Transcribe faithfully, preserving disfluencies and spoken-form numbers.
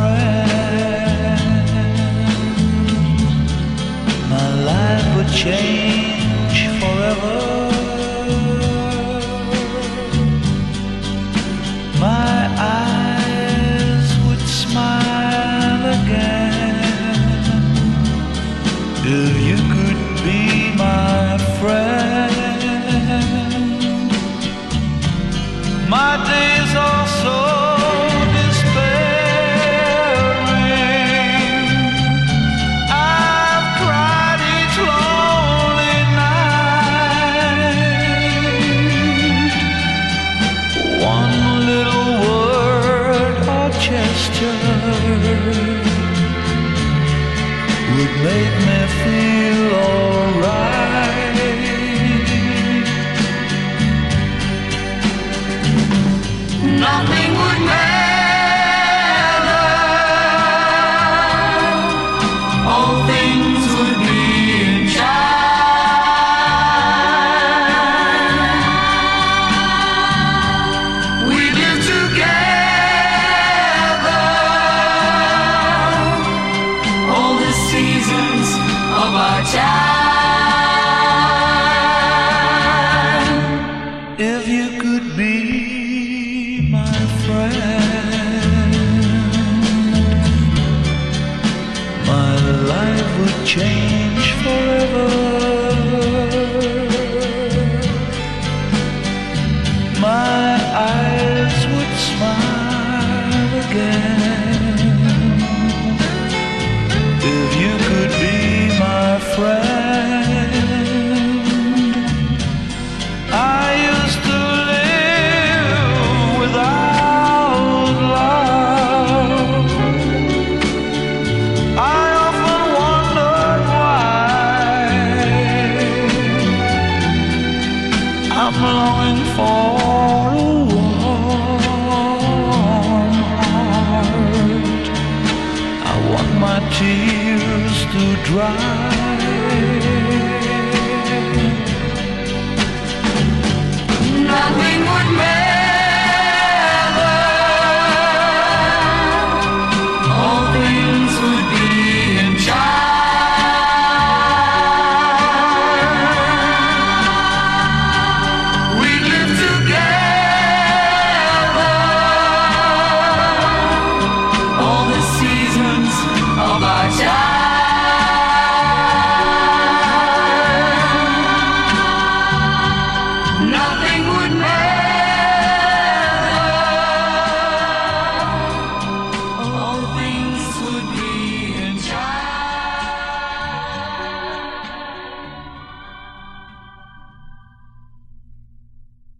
friend, my life would change forever. My eyes would smile again if you could be my friend. My days are so despairing, I've cried each lonely night. One little word or gesture would make me feel alright. Nothing would matter, all things would be in time. We live together all the seasons of our time. If you could be my friend, my life would change forever. My eyes would smile again if you could be my friend. I used to live without love. I often wondered why. I'm longing for a warm heart. I want my tears to dry.